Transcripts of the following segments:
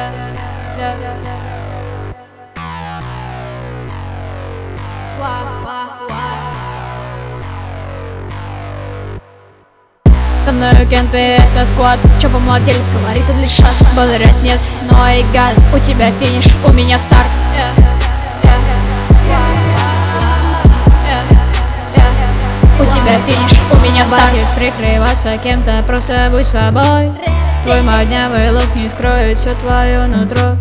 Со мною кенты, это сквад. Чё помладелец говорит, он лишь шаг. Благодарят нет, но и гад. У тебя финиш, у меня старт. У тебя финиш, у меня старт. Хватит прикрываться кем-то, просто будь собой. Твой моднявый лук не скроет все твое нутро.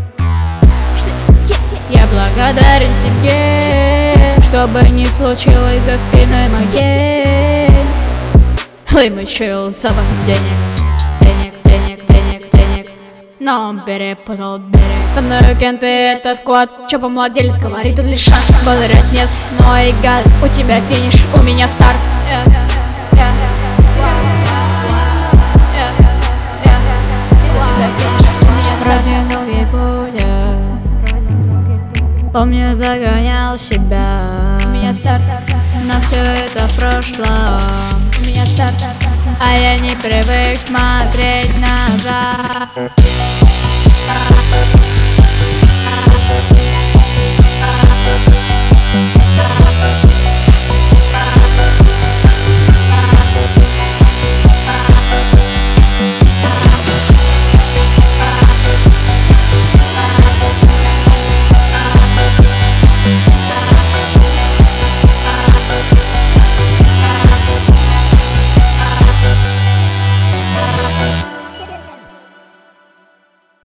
Я благодарен себе, что бы ни случилось за спиной моей. Ой, мы чил, запах денег. Но он перепутал берег. Со мною кенты, это сквад. Чё помладелец говорит, он лишь шаг. Благодарят нет, но и гад. У тебя финиш, у меня старт. Вроде долгий путь, помню, загонял себя. У меня старт. Но все это в прошлом. У меня старт. А я не привык смотреть назад.